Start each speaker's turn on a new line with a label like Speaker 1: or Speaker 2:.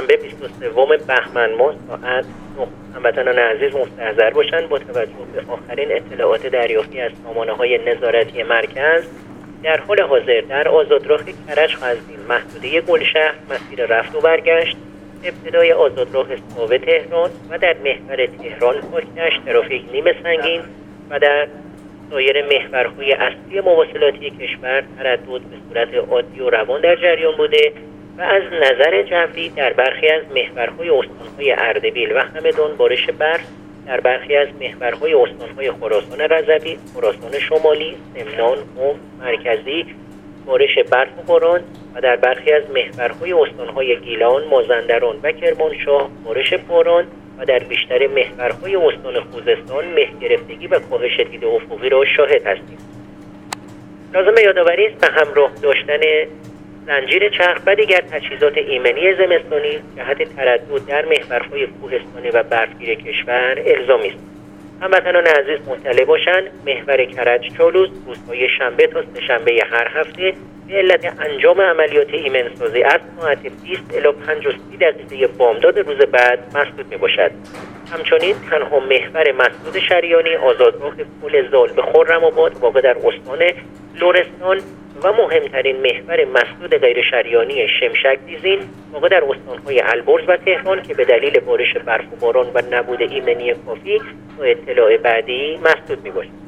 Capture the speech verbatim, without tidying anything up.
Speaker 1: شنبه بیست و سوم بهمن ماه ساعت نه هموطنان عزیز مستحضر باشند با توجه به آخرین اطلاعات دریافتی از سامانه‌های نظارتی مرکز. در حال حاضر در آزادراه کرج قزوین محدوده گلشهر مسیر رفت و برگشت، ابتدای آزادراه ساوه تهران و در محور تهران پاکدشت ترافیک نیمه سنگین و در سایر محورهای اصلی مواصلاتی کشور تردد به صورت عادی و روان در جریان بوده و از نظر جوی در برخی از محورهای استانهای اردبیل و همدان بارش برف، در برخی از محورهای استانهای خراسان رضوی، خراسان شمالی، سمنان، قم، مرکزی بارش برف و باران و در برخی از محورهای استانهای گیلان، مازندران و کرمانشاه بارش باران و در بیشتر محورهای استان خوزستان مه گرفتگی و کاهش دید افقی را شاهد هستیم. لازم به یادآوری است به همراه داشتن زنجیر چرخ و دیگر تجهیزات ایمنی زمستانی جهت تردد در محورهای کوهستانی و برفگیر کشور الزامی است. هموطنان عزیز مطلع باشند محور کرج چالوس روزهای شنبه تا سه‌شنبه هر هفته به علت انجام عملیات ایمنسازی از ساعت بیست الی پنج و سی دقیقه بامداد روز بعد مسدود می باشد. همچنین تنها محور مسدود شریانی آزادراه پل زال به خرم‌آباد واقع در استان لرستان و مهمترین محور مسدود غیر شریانی شمشک دیزین واقع در استانهای البرز و تهران که به دلیل بارش برف و باران و نبود ایمنی کافی با اطلاع بعدی مسدود می باشد.